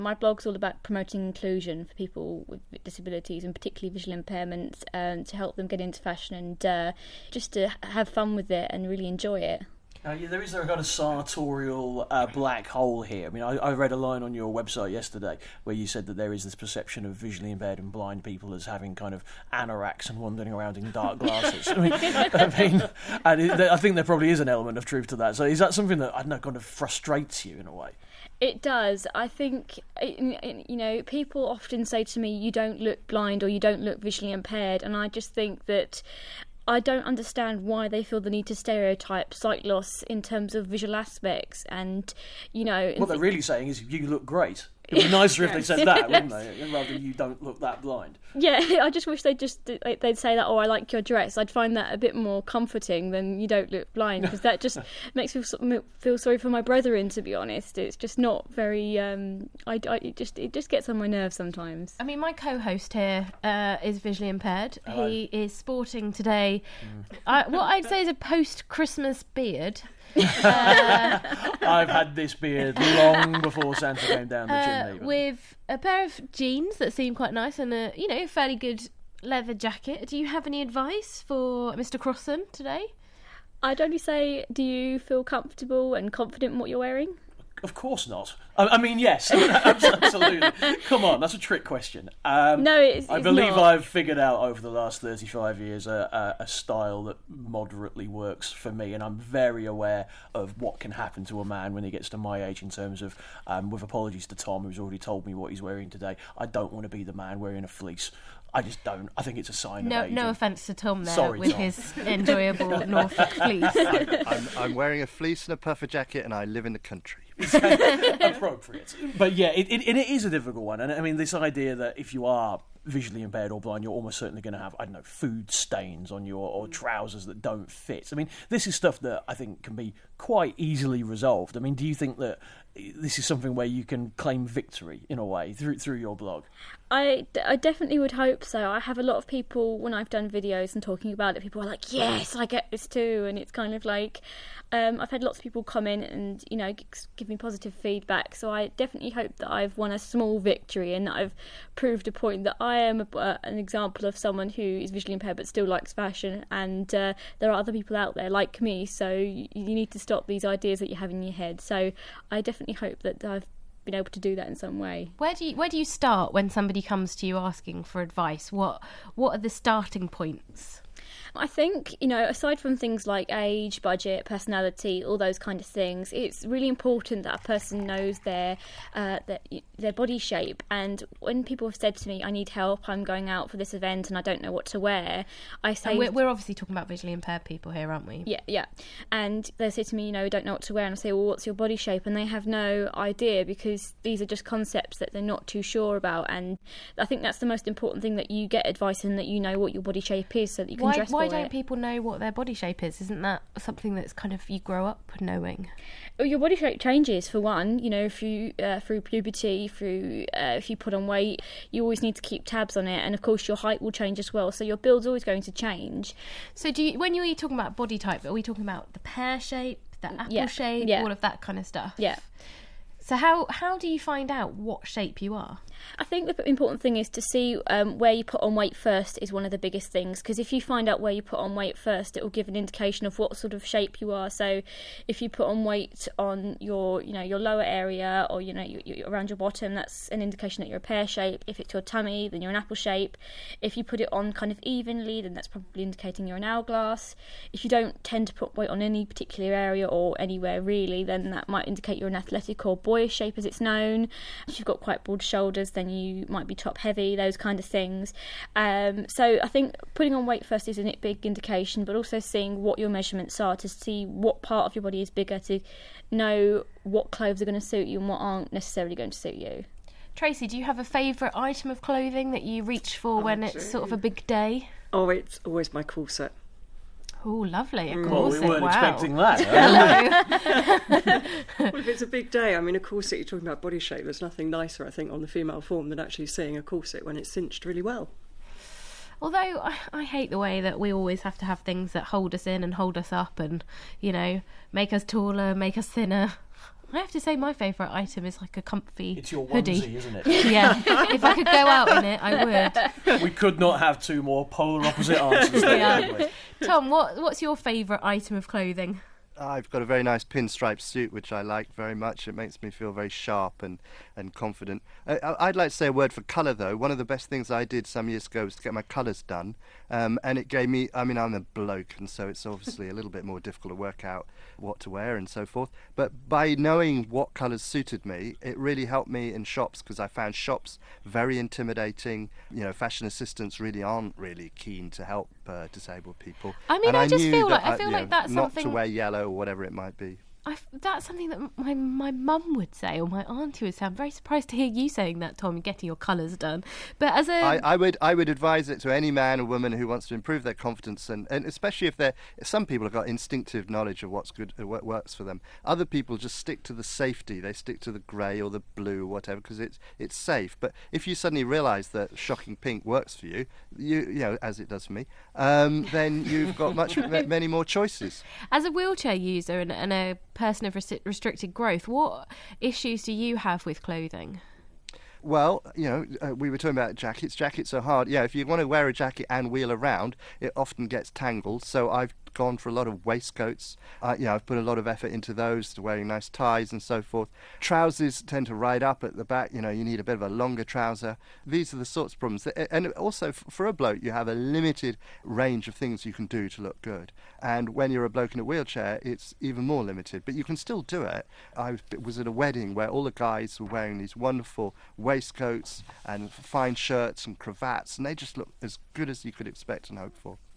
My blog's all about promoting inclusion for people with disabilities and particularly visual impairments, to help them get into fashion and just to have fun with it and really enjoy it. There is a kind of sartorial black hole here. I mean, I read a line on your website yesterday where you said that there is this perception of visually impaired and blind people as having kind of anoraks and wandering around in dark glasses. I think there probably is an element of truth to that. So is that something that, I don't know, kind of frustrates you in a way? It does. I think, people often say to me, you don't look blind or you don't look visually impaired, and I just think that I don't understand why they feel the need to stereotype sight loss in terms of visual aspects. And, what they're really saying is you look great. It'd be nicer if they said that, wouldn't they? Rather you don't look that blind. Yeah, I just wish they'd say that, I like your dress. I'd find that a bit more comforting than you don't look blind, because that just makes me feel sorry for my brethren, to be honest. It's just not very... it just gets on my nerves sometimes. I mean, my co-host here is visually impaired. Hello. He is sporting today what I'd say is a post-Christmas beard. I've had this beard long before Santa came down the chimney. With a pair of jeans that seem quite nice and a fairly good leather jacket. Do you have any advice for Mr. Crossan today? I'd only say, do you feel comfortable and confident in what you're wearing? Of course not. I mean, yes, absolutely. Come on, that's a trick question. No, it's I believe not. I've figured out over the last 35 years a style that moderately works for me, and I'm very aware of what can happen to a man when he gets to my age in terms of, with apologies to Tom, who's already told me what he's wearing today, I don't want to be the man wearing a fleece. I just don't. I think it's a sign of age. No offence to Tom there. Sorry, with Tom. His enjoyable Norfolk fleece. I'm wearing a fleece and a puffer jacket, and I live in the country. Appropriate. But yeah, it is a difficult one. And I mean, this idea that if you are visually impaired or blind, you're almost certainly going to have, I don't know, food stains on your or trousers that don't fit. I mean, this is stuff that I think can be quite easily resolved. I mean, do you think that this is something where you can claim victory in a way through your blog? I definitely would hope so. I have a lot of people, when I've done videos and talking about it, people are like, yes, I get this too. And it's kind of like, I've had lots of people come in and, give me positive feedback. So I definitely hope that I've won a small victory and that I've proved a point that I am an example of someone who is visually impaired but still likes fashion. And there are other people out there like me. So you need to stop these ideas that you have in your head. So I definitely hope that I've been able to do that in some way. Where do you start when somebody comes to you asking for advice? What are the starting points? I think, aside from things like age, budget, personality, all those kind of things, it's really important that a person knows their body shape. And when people have said to me, I need help, I'm going out for this event and I don't know what to wear, I say... And we're obviously talking about visually impaired people here, aren't we? Yeah. And they say to me, don't know what to wear. And I say, well, what's your body shape? And they have no idea, because these are just concepts that they're not too sure about. And I think that's the most important thing, that you get advice and that you know what your body shape is so that you can dress for it. Why don't people know what their body shape is? Isn't that something that's kind of you grow up knowing? Well, your body shape changes, for one. If you through puberty, if you put on weight, you always need to keep tabs on it. And of course, your height will change as well. So your build's always going to change. So when you're talking about body type, are we talking about the pear shape, the apple shape, all of that kind of stuff? Yeah. So how do you find out what shape you are? I think the important thing is to see where you put on weight first is one of the biggest things, because if you find out where you put on weight first, it will give an indication of what sort of shape you are. So if you put on weight on your lower area, or you're around your bottom, that's an indication that you're a pear shape. If it's your tummy, then you're an apple shape. If you put it on kind of evenly, then that's probably indicating you're an hourglass. If you don't tend to put weight on any particular area or anywhere really, then that might indicate you're an athletic or boyish shape, as it's known. If you've got quite broad shoulders, then you might be top heavy, those kind of things. So I think putting on weight first is a big indication, but also seeing what your measurements are to see what part of your body is bigger, to know what clothes are going to suit you and what aren't necessarily going to suit you. Tracy, do you have a favourite item of clothing that you reach for when it's sort of a big day? Oh, it's always my corset. Oh, lovely. A corset. Well, we weren't wow. expecting that. Well, if it's a big day, I mean, a corset, you're talking about body shape, there's nothing nicer, I think, on the female form than actually seeing a corset when it's cinched really well. Although I hate the way that we always have to have things that hold us in and hold us up and, make us taller, make us thinner. I have to say my favourite item is like a comfy It's your hoodie. onesie, isn't it? Yeah, if I could go out in it, I would. We could not have two more polar opposite answers there, Yeah. could we? Tom, what's your favourite item of clothing? I've got a very nice pinstripe suit, which I like very much. It makes me feel very sharp and confident. I'd like to say a word for colour, though. One of the best things I did some years ago was to get my colours done. And it gave me, I mean, I'm a bloke, and so it's obviously a little bit more difficult to work out what to wear and so forth. But by knowing what colours suited me, it really helped me in shops, because I found shops very intimidating. You know, fashion assistants really aren't really keen to help disabled people. I mean, And I just knew feel that like you know, that's not something to wear yellow or whatever it might be. That's something that my mum would say, or my auntie would say. I'm very surprised to hear you saying that, Tom, getting your colours done. But as a I would advise it to any man or woman who wants to improve their confidence, and especially if some people have got instinctive knowledge of what's good, what works for them. Other people just stick to the safety. They stick to the grey or the blue or whatever because it's safe. But if you suddenly realise that shocking pink works for you, you know, as it does for me, then you've got many more choices. As a wheelchair user and a person of restricted growth, what issues do you have with clothing? Well, you know, we were talking about jackets. Jackets are hard. Yeah, if you want to wear a jacket and wheel around, it often gets tangled. So I've gone for a lot of waistcoats. I've put a lot of effort into those, to wearing nice ties and so forth. Trousers tend to ride up at the back. You know, you need a bit of a longer trouser. These are the sorts of problems. And also, for a bloke, you have a limited range of things you can do to look good. And when you're a bloke in a wheelchair, it's even more limited. But you can still do it. I was at a wedding where all the guys were wearing these wonderful waistcoats and fine shirts and cravats, and they just look as good as you could expect and hope for.